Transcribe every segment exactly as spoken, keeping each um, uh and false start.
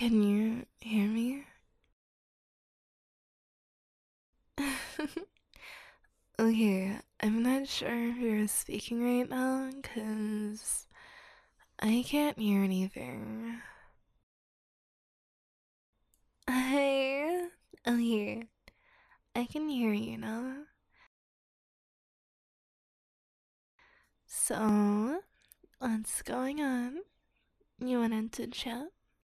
Can you hear me? Okay, I'm not sure if you're speaking right now because I can't hear anything. Hi. Okay, I can hear you now. So, what's going on? You wanted to chat?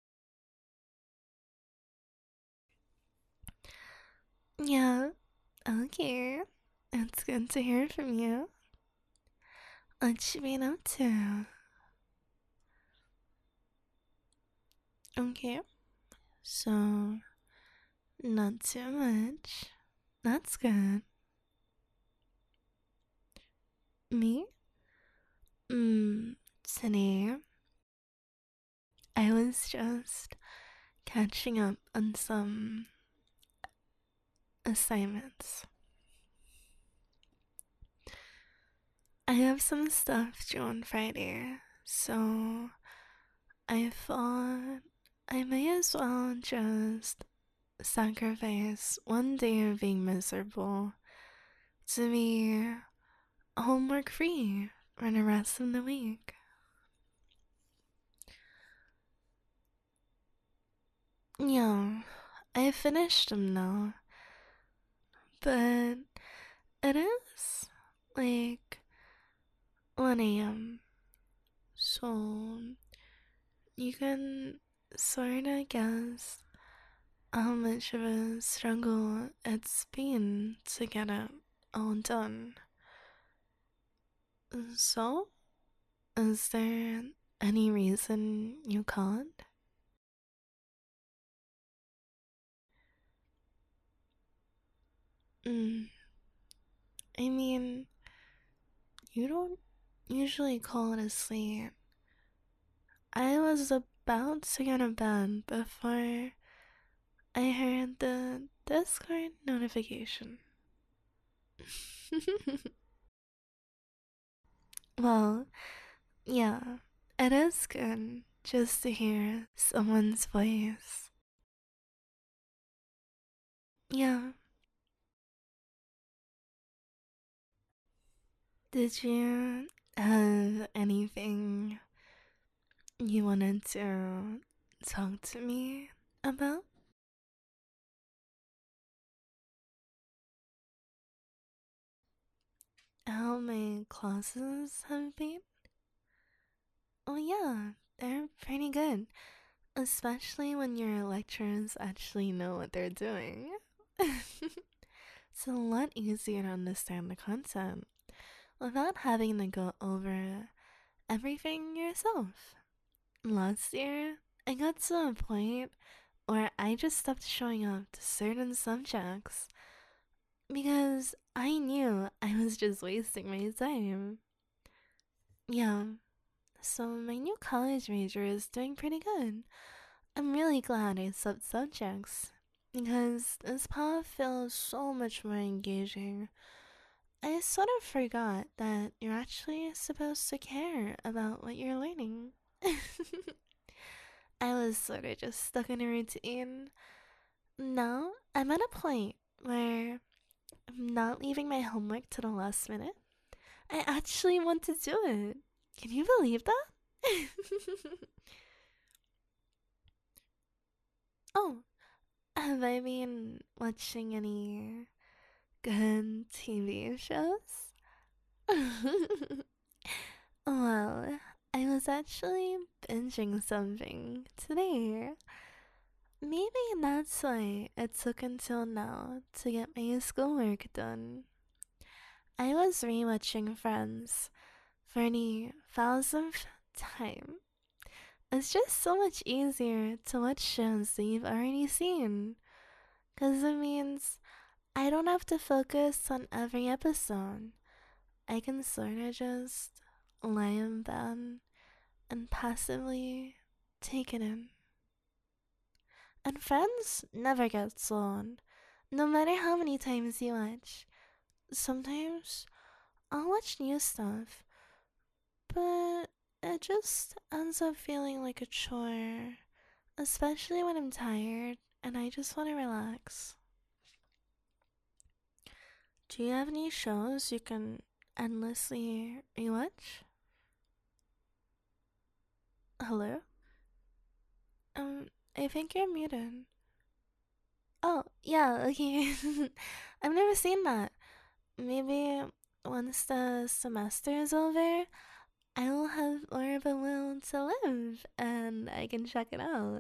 Yeah, okay. It's good to hear from you. What you been up to? Okay, so not too much. That's good. Me? Mm, today I was just catching up on some assignments. I have some stuff due on Friday, so I thought I may as well just sacrifice one day of being miserable to be homework free for the rest of the week. Yeah, I finished them now, but it is like one a m. So you can sorta guess how much of a struggle it's been to get it all done. So, is there any reason you can't? Mm, I mean, you don't usually call it a sleep. I was about to go to bed before I heard the Discord notification. Well, yeah, it is good just to hear someone's voice. Yeah, did you have anything you wanted to talk to me about? How my classes have been? Oh, yeah, they're pretty good, especially when your lecturers actually know what they're doing. It's a lot easier to understand the content without having to go over everything yourself. Last year, I got to a point where I just stopped showing up to certain subjects because I knew I was just wasting my time. Yeah, so my new college major is doing pretty good. I'm really glad I swapped subjects because this path feels so much more engaging. I sort of forgot that you're actually supposed to care about what you're learning. I was sort of just stuck in a routine. Now I'm at a point where I'm not leaving my homework to the last minute. I actually want to do it. Can you believe that? Oh, have I been watching any good T V shows? Well, I was actually binging something today. Maybe that's why it took until now to get my schoolwork done. I was rewatching Friends for the thousandth time. It's just so much easier to watch shows that you've already seen, because it means I don't have to focus on every episode. I can sorta just lie in bed and passively take it in. And Friends never gets old, no matter how many times you watch. Sometimes I'll watch new stuff, but it just ends up feeling like a chore especially when I'm tired and I just want to relax. Do you have any shows you can endlessly rewatch? Hello? Um, I think you're muted. Oh, yeah, okay. I've never seen that. Maybe once the semester is over, I will have more of a will to live and I can check it out.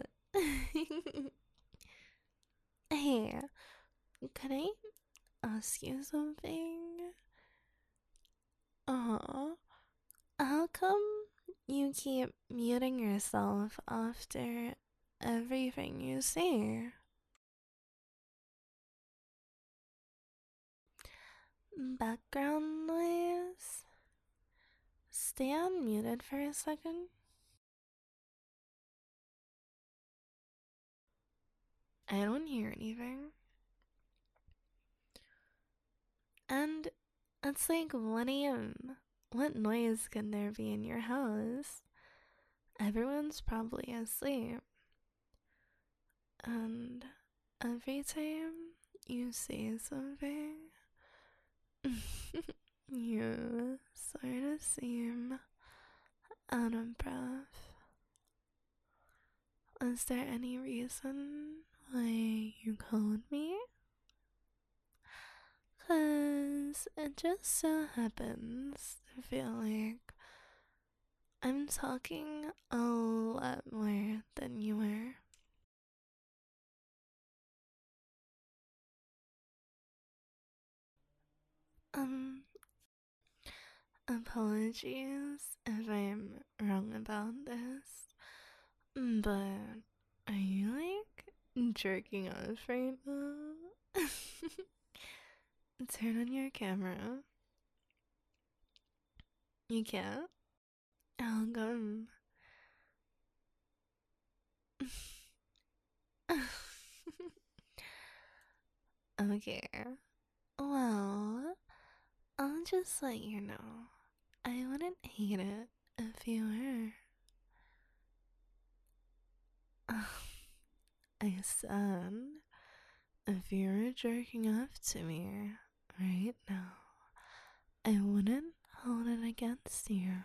Hey, could I ask you something? Uh-huh. How come you keep muting yourself after everything you say? Background noise? Stay unmuted for a second. I don't hear anything. And it's like one a m. What noise can there be in your house? Everyone's probably asleep. And every time you say something, you sort of seem out of breath. Is there any reason why you called me? 'Cause it just so happens to feel like I'm talking a lot more than you are. Um, Apologies if I'm wrong about this, but are you like jerking off right now? Turn on your camera. You can't? How come? Okay. Well, I'll just let you know. I wouldn't hate it if you were. I said, if you were jerking off to me right now, I wouldn't hold it against you.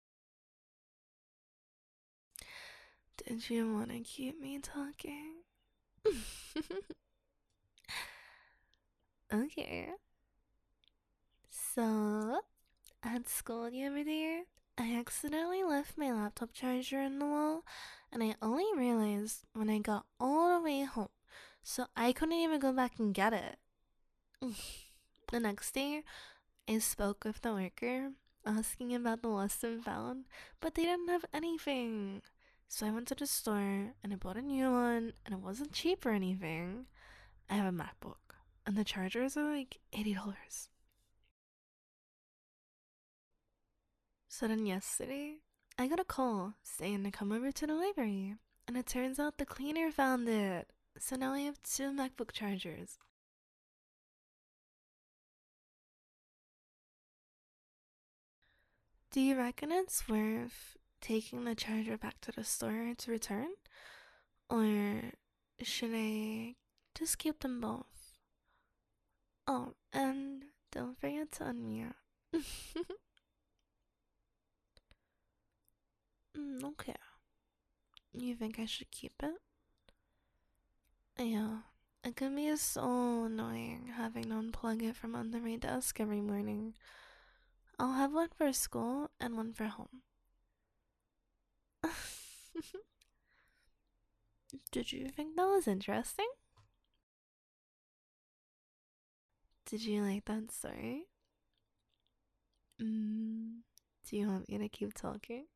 Did you want to keep me talking? Okay. So, at school the other day, I accidentally left my laptop charger in the wall, and I only realized when I got all the way home, so I couldn't even go back and get it. The next day, I spoke with the worker, asking about the lost and found, but they didn't have anything. So I went to the store and I bought a new one, and it wasn't cheap or anything. I have a MacBook, and the chargers are like eighty dollars. So then yesterday, I got a call saying to come over to the library, and it turns out the cleaner found it. So now I have two MacBook chargers. Do you reckon it's worth taking the charger back to the store to return? Or should I just keep them both? Oh, and don't forget to unmute. mm, okay. You think I should keep it? Yeah. It can be so annoying having to unplug it from under my desk every morning. I'll have one for school and one for home. Did you think that was interesting? Did you like that story? Mm, do you want me to keep talking?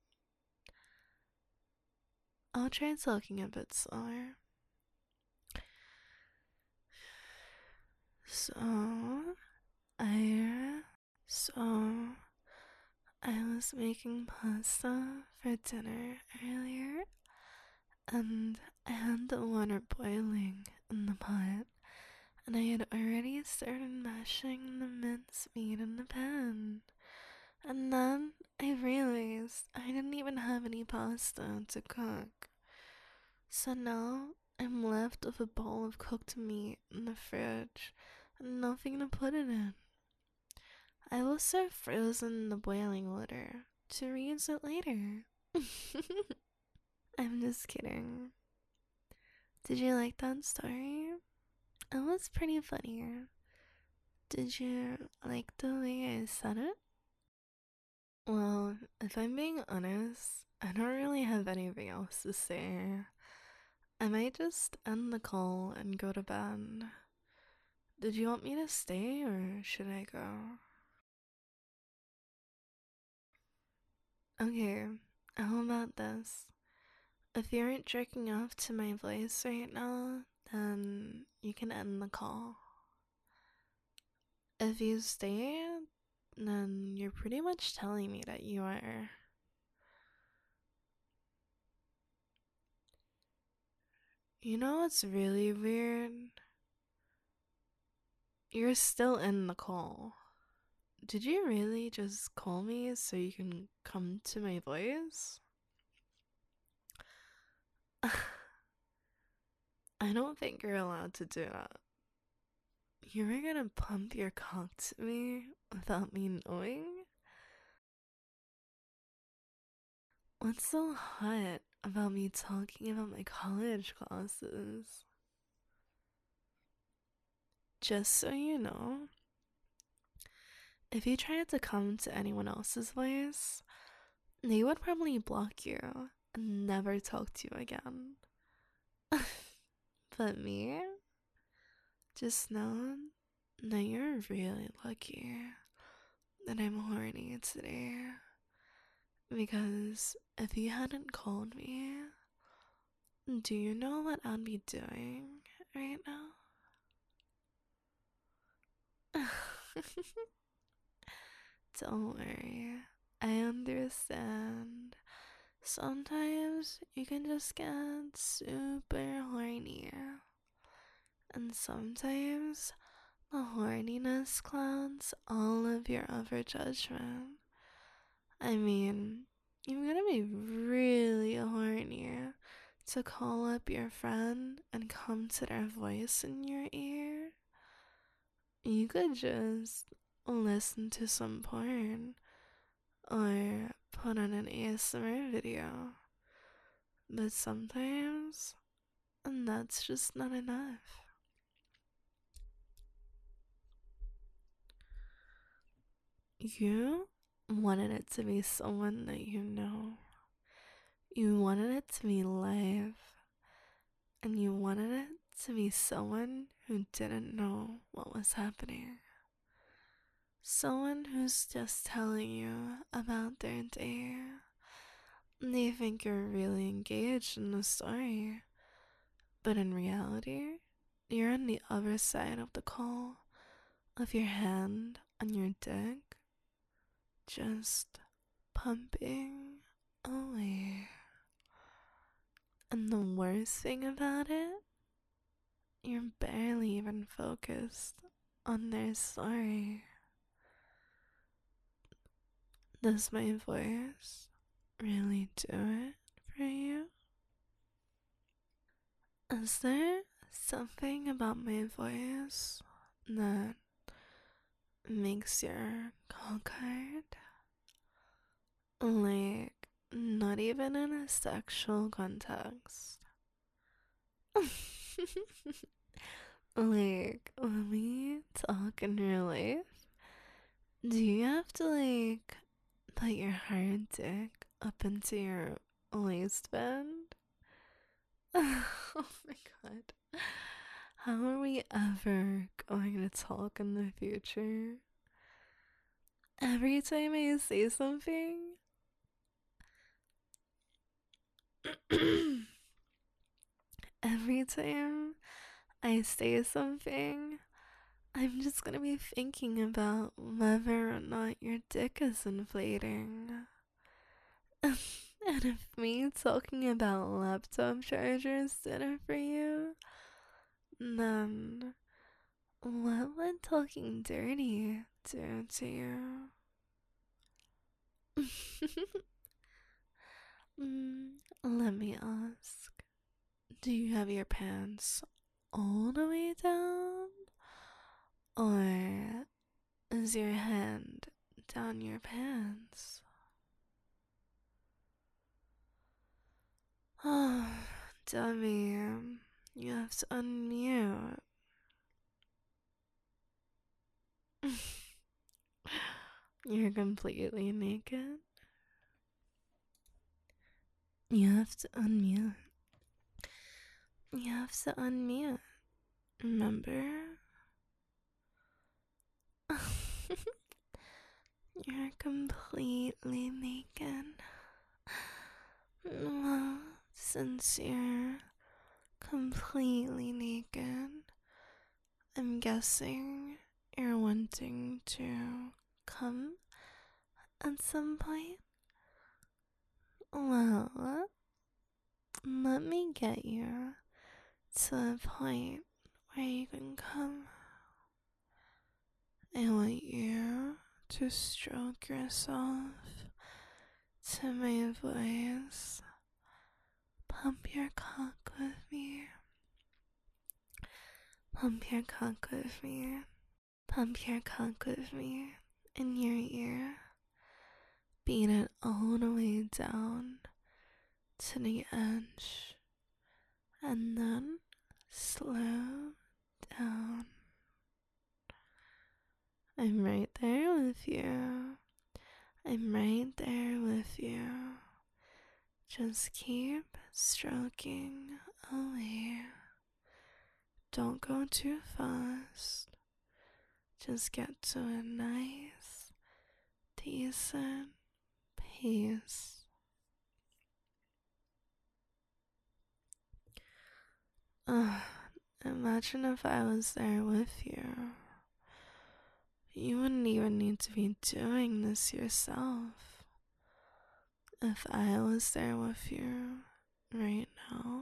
I'll try talking a bit slower. So, I, so, I was making pasta for dinner earlier, and I had the water boiling in the pot, and I had already started mashing the minced meat in the pan. And then I realized I didn't even have any pasta to cook. So now I'm left with a bowl of cooked meat in the fridge and nothing to put it in. I will serve frozen in the boiling water to reuse it later. I'm just kidding. Did you like that story? It was pretty funny. Did you like the way I said it? Well, if I'm being honest, I don't really have anything else to say. I might just end the call and go to bed. Did you want me to stay or should I go? Okay, how about this? If you aren't jerking off to my voice right now, then you can end the call. If you stay, then you're pretty much telling me that you are. You know what's really weird? You're still in the call. Did you really just call me so you can come to my voice? I don't think you're allowed to do that. You were gonna pump your cock to me without me knowing? What's so hot about me talking about my college classes? Just so you know, if you tried to come to anyone else's voice, they would probably block you and never talk to you again. But me? Just know that you're really lucky that I'm horny today. Because if you hadn't called me, do you know what I'd be doing right now? Don't worry, I understand. Sometimes you can just get super horny, and sometimes the horniness clouds all of your other judgment. I mean, you're gonna be really horny to call up your friend and come to their voice in your ear. You could just listen to some porn or put on an A S M R video. But sometimes that's just not enough. You wanted it to be someone that you know. You wanted it to be live. And you wanted it to be someone who didn't know what was happening. Someone who's just telling you about their day. They think you're really engaged in the story. But in reality, you're on the other side of the call, of your hand on your dick, just pumping away. And the worst thing about it, you're barely even focused on their story. Does my voice really do it for you? Is there something about my voice that makes your cock hard? Like, not even in a sexual context. Like, when we talk in real life, do you have to, like, put your hard dick up into your waistband? Oh my god. How are we ever going to talk in the future? Every time I say something, every time I say something, I'm just gonna be thinking about whether or not your dick is inflating. And if me talking about laptop chargers did it for you, then what would talking dirty do to you? mm, Let me ask. Do you have your pants all the way down? Or is your hand down your pants? Oh, dummy, you have to unmute. You're completely naked. You have to unmute. You have to unmute. Remember? You're completely naked. Well, since you're completely naked, I'm guessing you're wanting to come at some point. Well, let me get you to a point where you can come. I want you to stroke yourself to my voice. Pump your cock with me. Pump your cock with me. Pump your cock with me in your ear. Beat it all the way down to the edge. And then slow down. I'm right there with you. I'm right there with you. Just keep stroking away. Don't go too fast. Just get to a nice, decent pace. Ugh, imagine if I was there with you. You wouldn't even need to be doing this yourself. If I was there with you right now,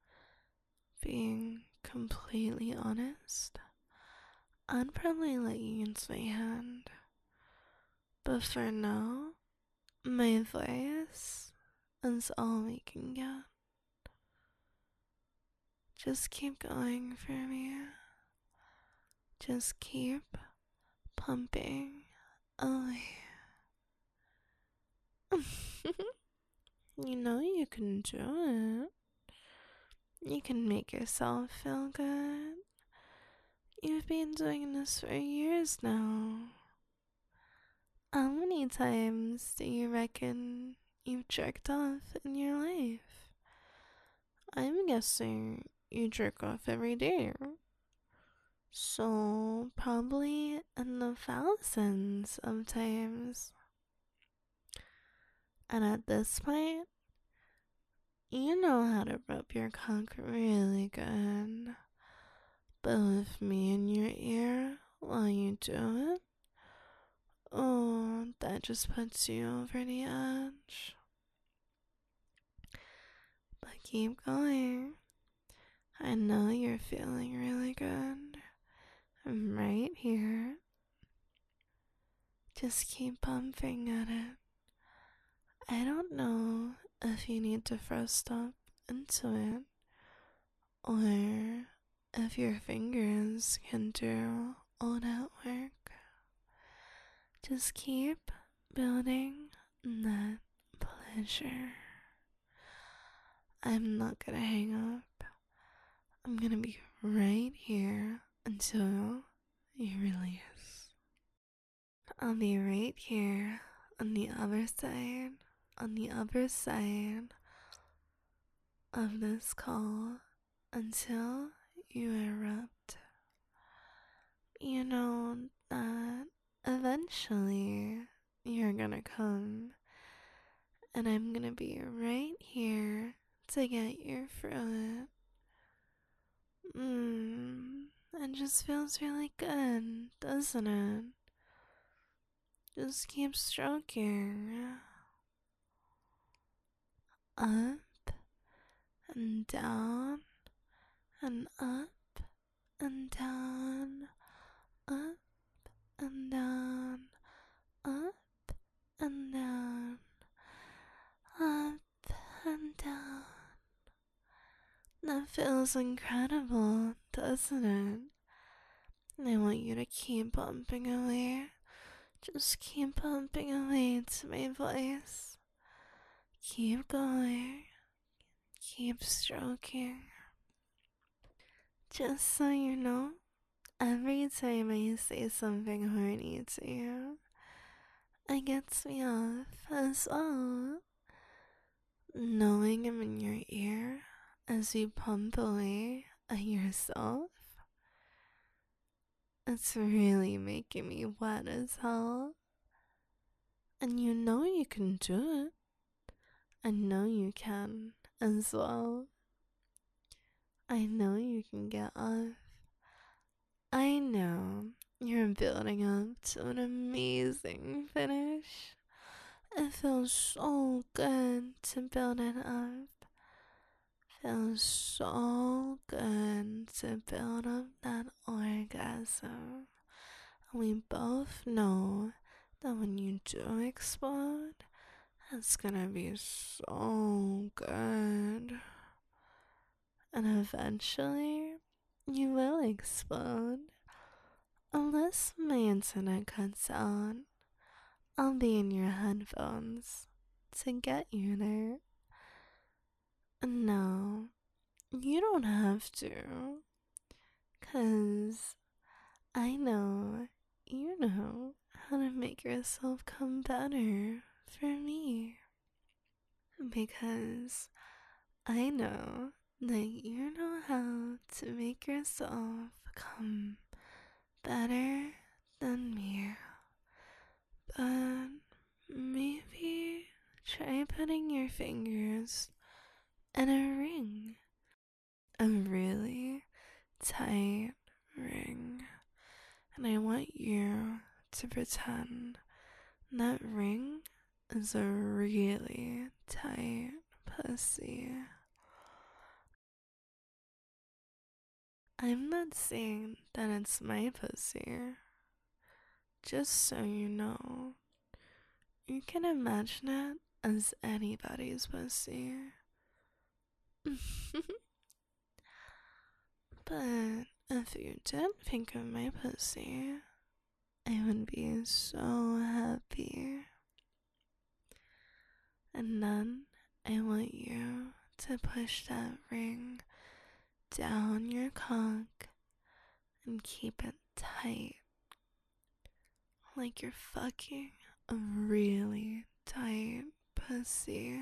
being completely honest, I'd probably let you use my hand. But for now, my voice is all we can get. Just keep going for me. Just keep pumping away. You know you can do it. You can make yourself feel good. You've been doing this for years now. How many times do you reckon you've jerked off in your life? I'm guessing you jerk off every day. So, probably in the thousands of times. And at this point, you know how to rub your cock really good. But with me in your ear while you do it, oh, that just puts you over the edge. But keep going. I know you're feeling really good. I'm right here. Just keep pumping at it. I don't know if you need to thrust up into it, or if your fingers can do all that work. Just keep building that pleasure. I'm not gonna hang up. I'm gonna be right here until you release. I'll be right here on the other side, on the other side of this call until you erupt. You know that eventually you're gonna come, and I'm gonna be right here to get you through it. Mmm, it just feels really good, doesn't it? Just keep stroking. Up and down and up and down, up and down, up and down, up and down. That feels incredible, doesn't it? I want you to keep bumping away. Just keep bumping away to my voice. Keep going. Keep stroking. Just so you know, every time I say something horny to you, it gets me off as well. Knowing I'm in your ear as you pump away at yourself, it's really making me wet as hell. And you know you can do it. I know you can as well. I know you can get off. I know you're building up to an amazing finish. It feels so good to build it up. Feels so good to build up that orgasm. We both know that when you do explode, it's gonna be so good. And eventually, you will explode. Unless my internet cuts out, I'll be in your headphones to get you there. No, you don't have to. 'Cause I know you know how to make yourself come better for me. Because I know that you know how to make yourself come better than me. But maybe try putting your fingers in a ring. A really tight ring. And I want you to pretend that ring is a really tight pussy. I'm not saying that it's my pussy. Just so you know, you can imagine it as anybody's pussy. But if you did think of my pussy, I would be so happy. And then I want you to push that ring down your cock and keep it tight. Like you're fucking a really tight pussy.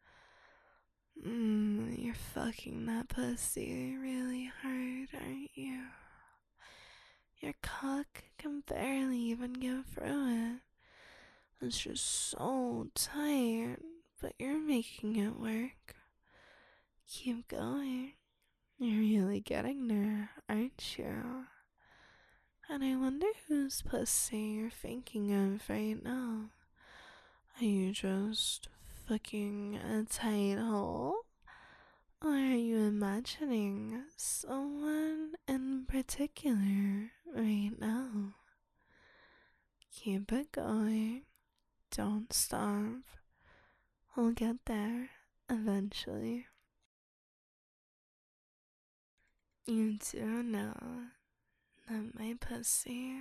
Mmm, you're fucking that pussy really hard, aren't you? Your cock can barely even get through it. It's just so tight, but you're making it work. Keep going. You're really getting there, aren't you? And I wonder whose pussy you're thinking of right now. Are you just fucking a tight hole? Or are you imagining someone in particular right now? Keep it going. Don't stop. We'll get there eventually. You do know that my pussy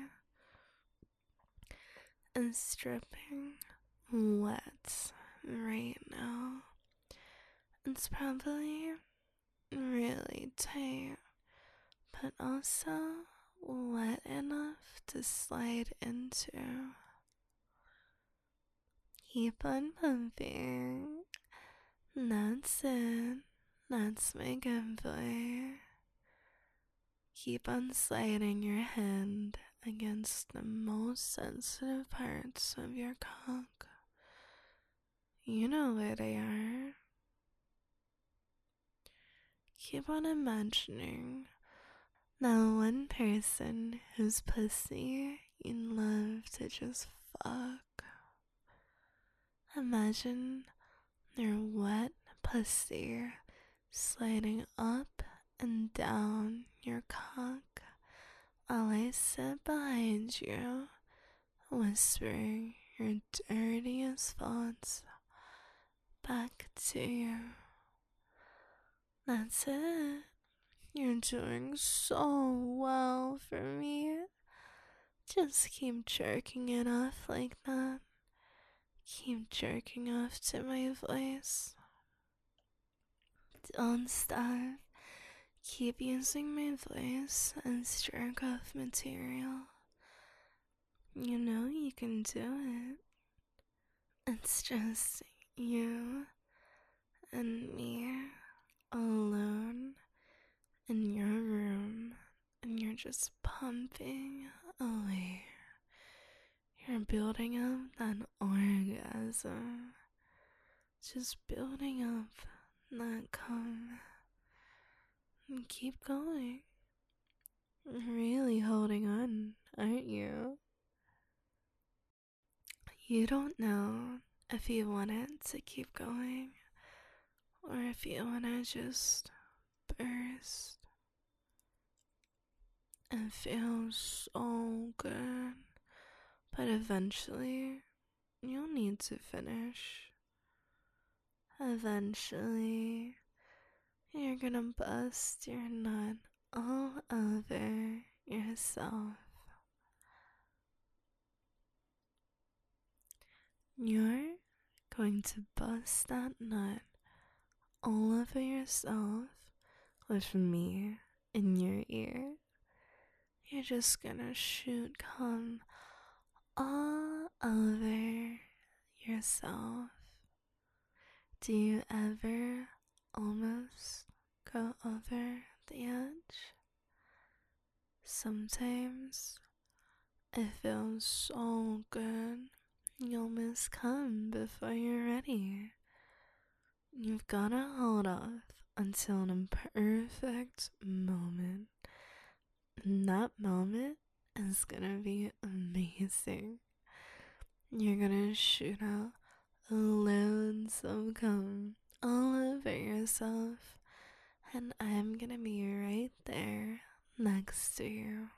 is dripping wet right now. It's probably really tight, but also wet enough to slide into. Keep on pumping. That's it. That's my good boy. Keep on sliding your hand against the most sensitive parts of your cock. You know where they are. Keep on imagining that one person whose pussy you'd love to just fuck. Imagine their wet pussy sliding up and down your cock while I sit behind you, whispering your dirtiest thoughts back to you. That's it. You're doing so well for me. Just keep jerking it off like that. Keep jerking off to my voice. Don't stop. Keep using my voice as jerk off material. You know you can do it. It's just you and me alone in your room, and you're just pumping away. You're building up that orgasm, just building up that cum, and keep going. Really holding on, aren't you? You don't know if you want it to keep going or if you want to just burst. It feels so good, but eventually you'll need to finish. Eventually, you're gonna bust your nut all over yourself. You're going to bust that nut all over yourself with me in your ear. You're just gonna shoot cum all over yourself. Do you ever almost go over the edge? Sometimes it feels so good, you almost come before you're ready. You've gotta hold off until a perfect moment. And that moment is gonna be amazing. You're gonna shoot out loads of cum all over yourself, and I'm gonna be right there next to you.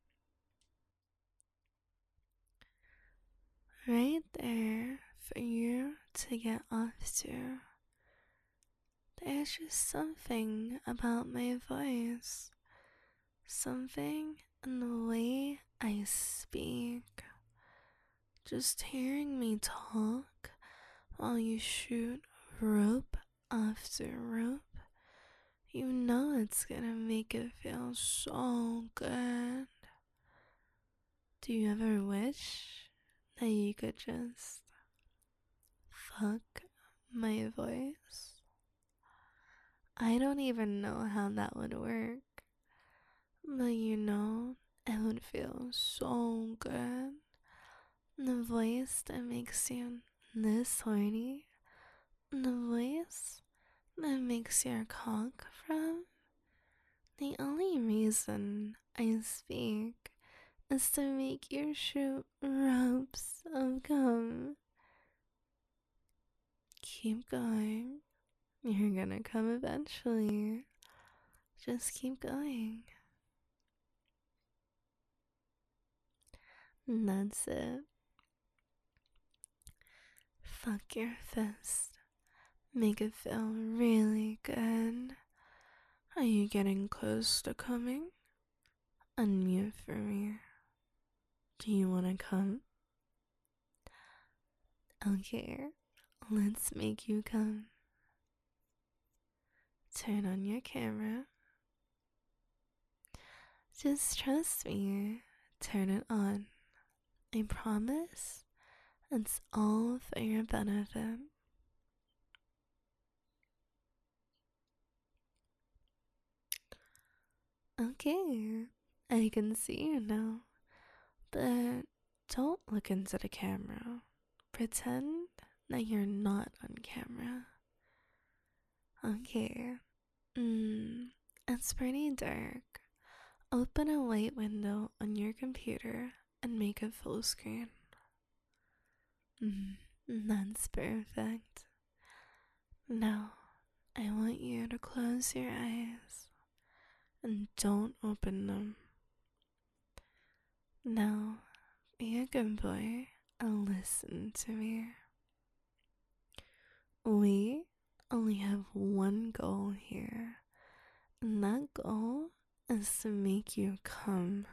Right there for you to get off to. There's just something about my voice, something in the way I speak. Just hearing me talk while you shoot rope after rope, you know it's gonna make it feel so good. Do you ever wish that you could just fuck my voice? I don't even know how that would work, but you know, it would feel so good. The voice that makes you this horny, the voice that makes your cock from. The only reason I speak is to make you shoot ropes of cum. Keep going. You're gonna come eventually. Just keep going. And that's it. Fuck your fist. Make it feel really good. Are you getting close to coming? Unmute for me. Do you wanna come? Okay, let's make you come. Turn on your camera. Just trust me. Turn it on. I promise it's all for your benefit. Okay, I can see you now. But don't look into the camera. Pretend that you're not on camera. Okay. Mm, it's pretty dark. Open a light window on your computer and make it full screen. Mm, that's perfect. Now, I want you to close your eyes and don't open them. Now, be a good boy and listen to me. We only have one goal here, And that goal is to make you come.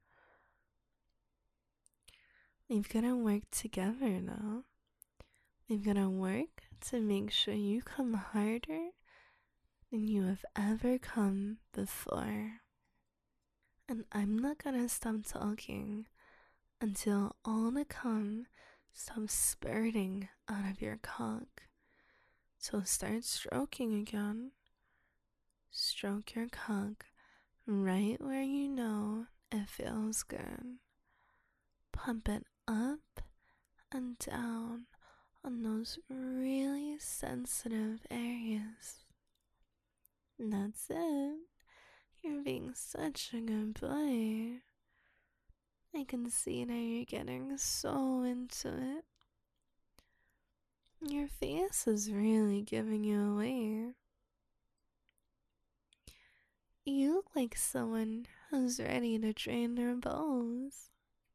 We've gotta work together now. We've gotta work to make sure you come harder than you have ever come before. And I'm not gonna stop talking until all the cum stops spurting out of your cock. So start stroking again. Stroke your cock right where you know it feels good. Pump it up and down on those really sensitive areas. And that's it. You're being such a good boy. I can see that you're getting so into it. Your face is really giving you away. You look like someone who's ready to drain their balls.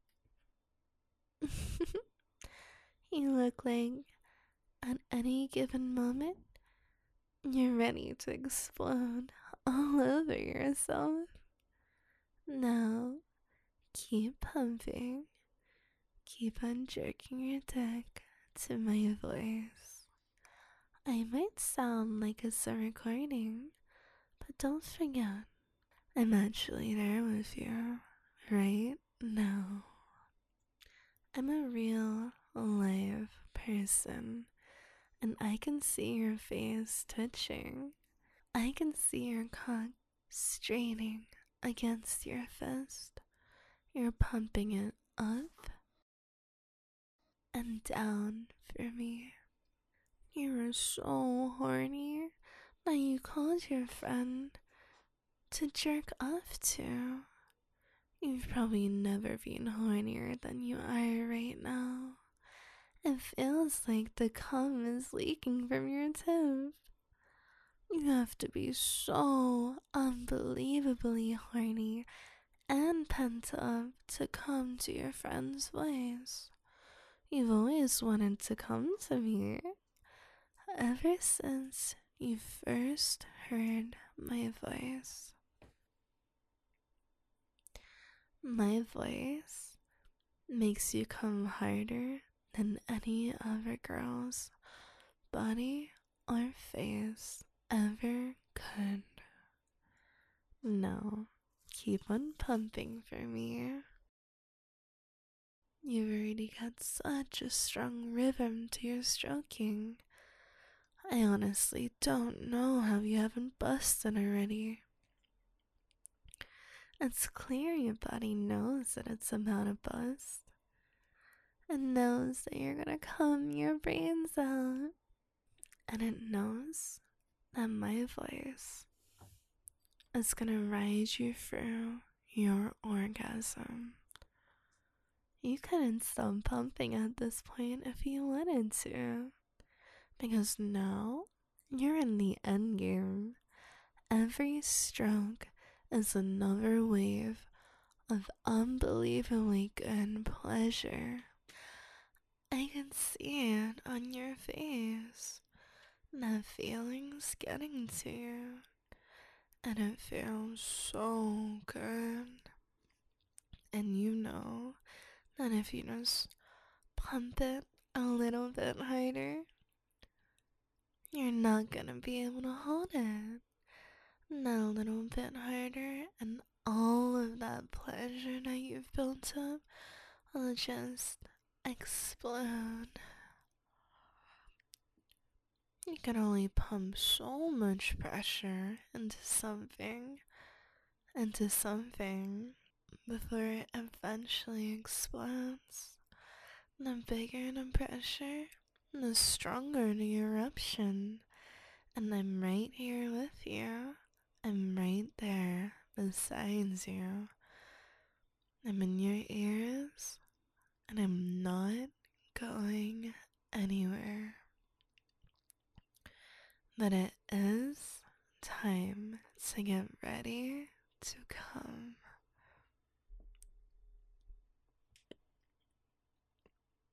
You look like at any given moment, you're ready to explode all over yourself. Now, keep pumping. Keep on jerking your dick to my voice. I might sound like it's a recording, but don't forget, I'm actually there with you right now. I'm a real, alive person, and I can see your face touching. I can see your cock straining against your fist. You're pumping it up and down for me. You were so horny that you called your friend to jerk off to. You've probably never been hornier than you are right now. It feels like the cum is leaking from your tip. You have to be so unbelievably horny and pent up to come to your friend's voice. You've always wanted to come to me ever since you first heard my voice. My voice makes you come harder than any other girl's body or face ever could. Now, keep on pumping for me. You've already got such a strong rhythm to your stroking. I honestly don't know how you haven't busted already. It's clear your body knows that it's about to bust. It knows that you're gonna cum your brains out. And it knows that my voice is gonna ride you through your orgasm. You couldn't stop pumping at this point if you wanted to, because now you're in the end game. Every stroke is another wave of unbelievably good pleasure. I can see it on your face. That feeling's getting to you, and it feels so good. And you know that if you just pump it a little bit harder, you're not gonna be able to hold it. Not a little bit harder, and all of that pleasure that you've built up will just explode. You can only pump so much pressure into something, into something, before it eventually explodes. The bigger the pressure, the stronger the eruption. And I'm right here with you. I'm right there beside you. I'm in your ears, and I'm not going anywhere. But it is time to get ready to come.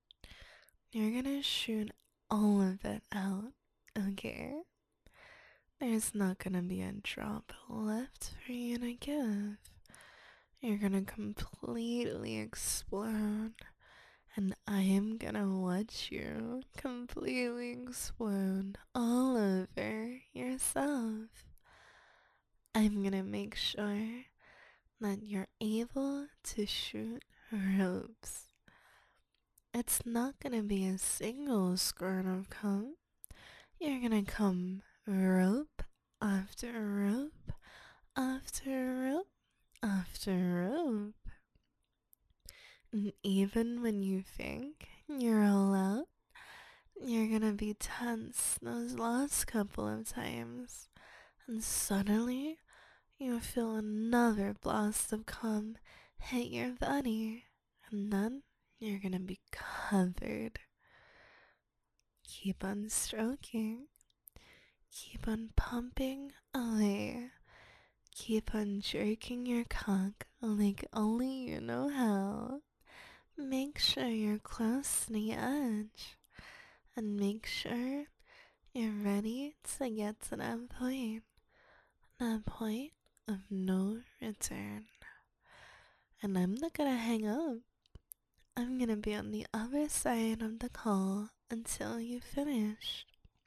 You're gonna shoot all of it out, okay? there's not gonna be a drop left for you to give. You're gonna completely explode, and I am gonna watch you completely explode all over yourself. I'm gonna make sure that you're able to shoot ropes. It's not gonna be a single squirt of cum. You're gonna come rope after rope after rope after rope. And even when you think you're all out, you're gonna be tense those last couple of times. And suddenly, you feel another blast of cum hit your body. And then you're gonna be covered. Keep on stroking. Keep on pumping away. Keep on jerking your cock like only you know how. Make sure you're close to the edge. And make sure you're ready to get to that point. That point of no return. And I'm not gonna hang up. I'm gonna be on the other side of the call until you finish.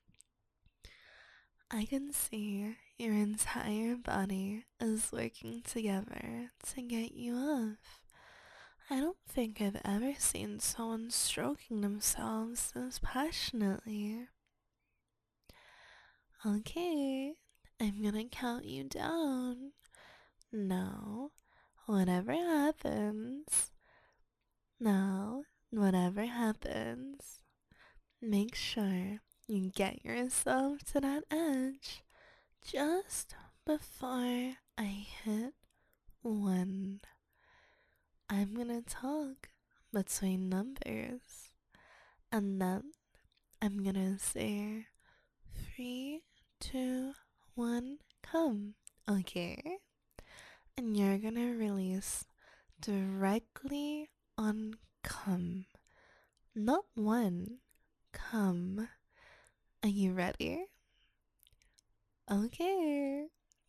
I can see your entire body is working together to get you off. I don't think I've ever seen someone stroking themselves this passionately. Okay, I'm gonna count you down. Now, whatever happens, now, whatever happens, make sure you get yourself to that edge just before I hit one. I'm gonna talk between numbers, and then I'm gonna say three, two, one, come. Okay? And you're gonna release directly on come. Not one, come. Are you ready? Okay.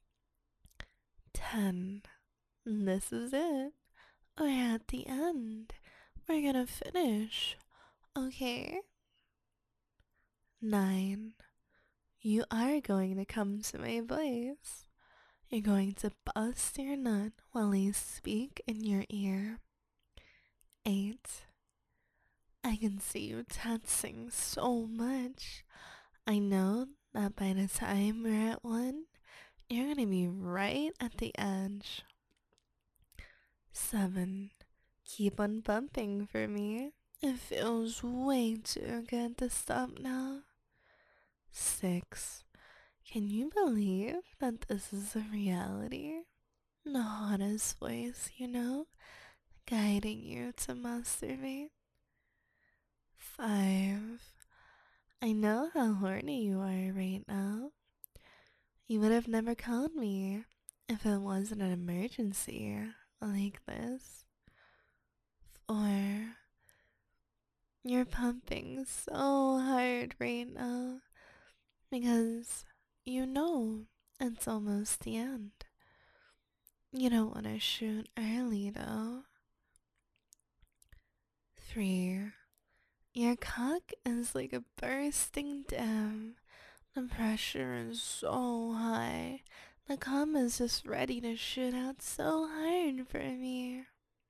Ten. This is it. We're at the end. We're gonna finish. Okay. Nine. You are going to come to my voice. You're going to bust your nut while I speak in your ear. Eight. I can see you tensing so much. I know that by the time we're at one, you're gonna be right at the edge. Seven. Keep on bumping for me. It feels way too good to stop now. Six. Can you believe that this is a reality? The hottest voice, you know, guiding you to masturbate. Five. I know how horny you are right now. You would have never called me if it wasn't an emergency like this. Four. You're pumping so hard right now because you know it's almost the end. You don't want to shoot early though. Three. Your cock is like a bursting dam. The pressure is so high. The cum is just ready to shoot out so hard for me.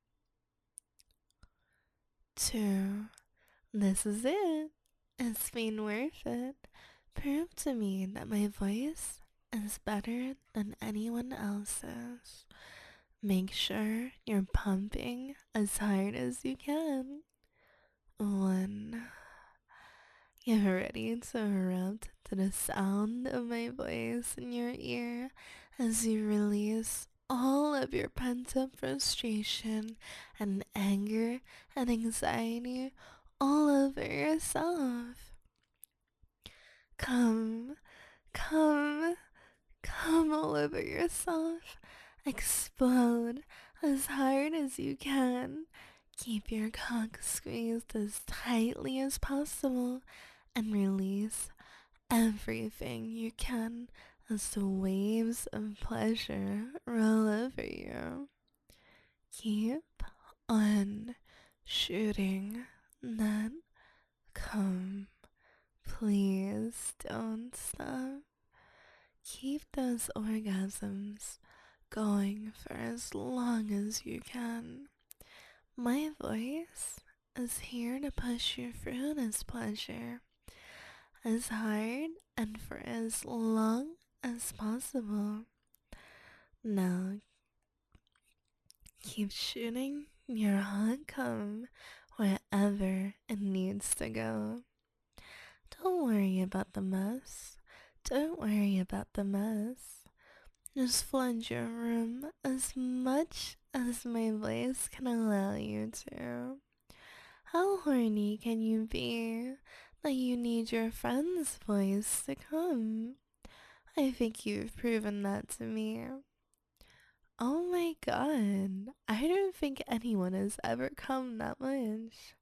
Two. This is it. It's been worth it. Prove to me that my voice is better than anyone else's. Make sure you're pumping as hard as you can. One. Get ready to erupt to the sound of my voice in your ear as you release all of your pent-up frustration and anger and anxiety all over yourself. Come, come, come all over yourself. Explode as hard as you can. Keep your cock squeezed as tightly as possible and release everything you can as the waves of pleasure roll over you. Keep on shooting that cum. Please don't stop. Keep those orgasms going for as long as you can. My voice is here to push you through this pleasure as hard and for as long as possible. Now, keep shooting your hot cum wherever it needs to go. Don't worry about the mess. Don't worry about the mess. Just flood your room as much as my voice can allow you to. How horny can you be that you need your friend's voice to come? I think you've proven that to me. Oh my god, I don't think anyone has ever come that much.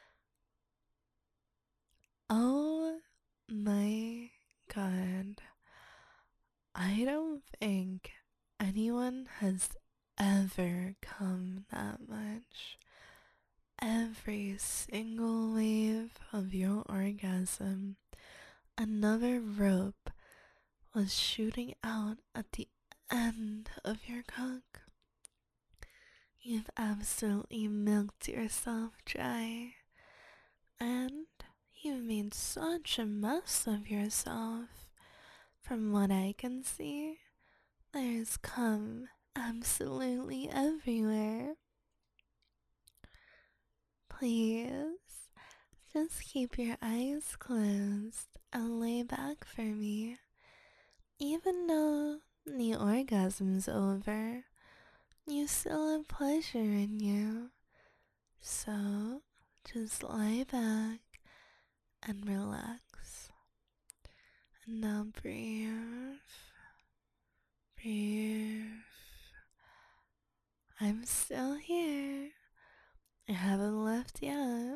Oh my god. I don't think anyone has ever come that much. Every single wave of your orgasm, another rope was shooting out at the end of your cock. You've absolutely milked yourself dry, and you've made such a mess of yourself. From what I can see, there's cum absolutely everywhere. Please, just keep your eyes closed and lay back for me. Even though the orgasm's over, you still have pleasure in you. So, just lie back and relax. And now breathe. Breathe. I'm still here. I haven't left yet.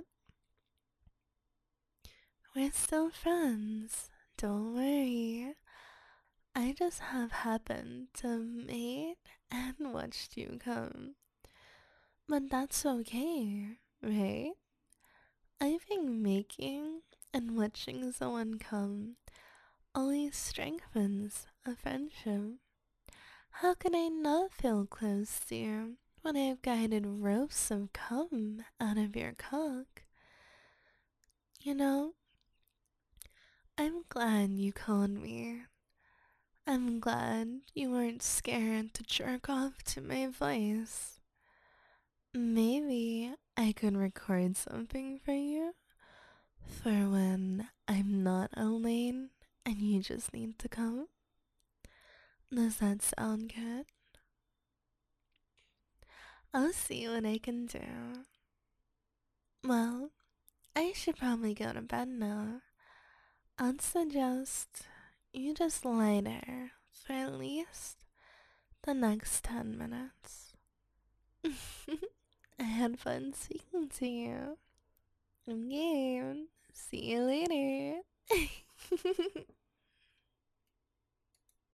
We're still friends. Don't worry. I just have happened to have made and watched you come. But that's okay, right? I think making and watching someone come only strengthens a friendship. How can I not feel close to you when I've guided ropes of cum out of your cock? You know, I'm glad you called me. I'm glad you weren't scared to jerk off to my voice. Maybe I could record something for you for when I'm not alone and you just need to come. Does that sound good? I'll see what I can do. Well, I should probably go to bed now. I'd suggest you just lie there for at least the next ten minutes. I had fun speaking to you. Okay, see you later.